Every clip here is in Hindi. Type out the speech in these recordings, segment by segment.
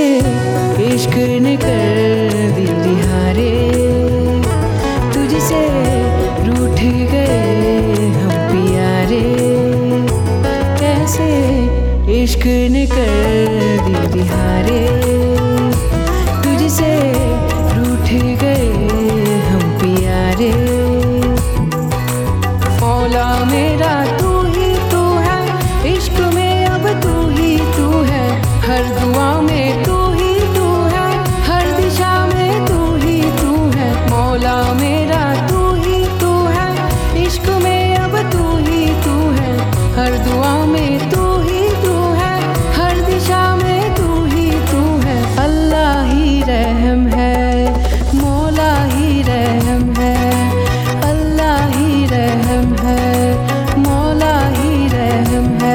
इश्क ने कर दिल दिहारे, तुझसे रूठ गए हम प्यारे। कैसे इश्क ने कर दिल दिहारे, तुझसे रूठ गए हम प्यारे। मौला मेरा तू ही तू है, इश्क में अब तू ही तू है। हर दुआ में तू ही तू है, हर दिशा में तू ही तू है। मौला मेरा तू ही तू है, इश्क में अब तू ही तू है। हर दुआ में तू ही तू है, हर दिशा में तू ही तू है। अल्लाह ही रहम है, मौला ही रहम है। अल्लाह ही रहम है, मौला ही रहम है।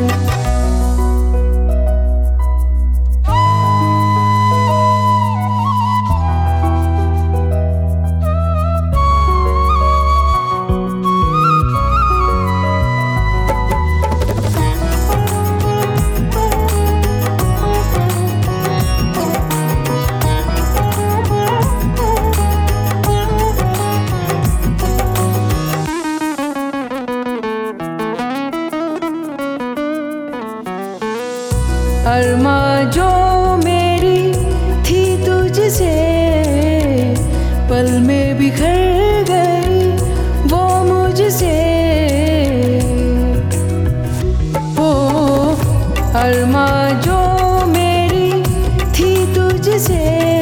अरमा जो मेरी थी तुझसे, पल में बिखर गई वो मुझसे। ओ अरमा जो मेरी थी तुझसे,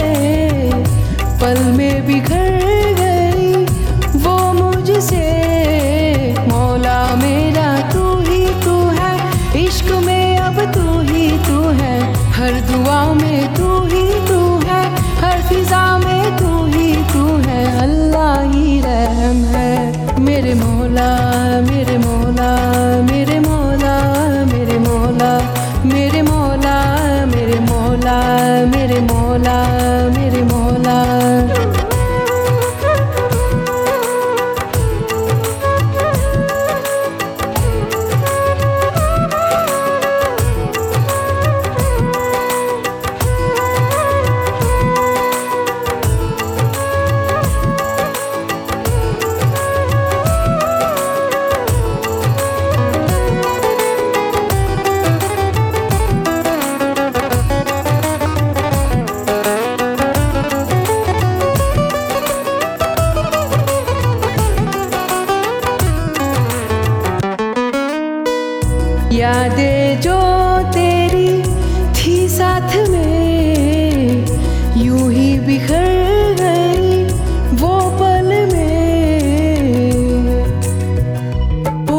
पल में बिखर गई वो मुझसे। मौला मेरा तू ही तू है, इश्क में अब तू ही तू है। हर दुआ में तू ही तू है, हर फिजा में तू ही तू है। अल्लाह ही रहम है, मेरे मौला मेरे मौला मेरे मौला मेरे मौला मेरे मौला मेरे मौला मेरे मौला मेरे मौला। यादें जो तेरी थी साथ में, यूं ही बिखर गई वो पल में। ओ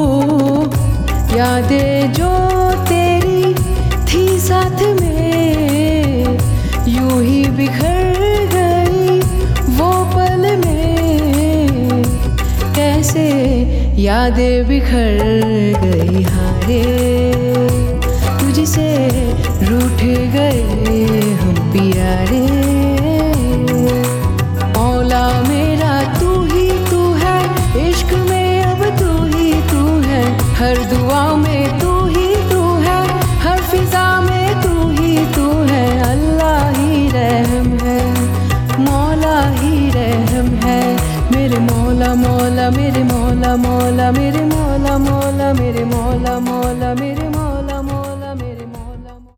यादें जो तेरी थी साथ में, यूं ही बिखर गई वो पल में। कैसे यादें बिखर गई हारे, तुझसे रूठ गए हम प्यारे। मौला मेरा तू ही तू है, इश्क में अब तू ही तू है। हर दुआ में तू ही तू है, हर फिजा में तू ही तू है। अल्लाह ही रहम है, मौला ही रहम है। मेरे मौला मौला मेरे मौला मौला मेरे मौला मौला मेरे मौला मौला मेरे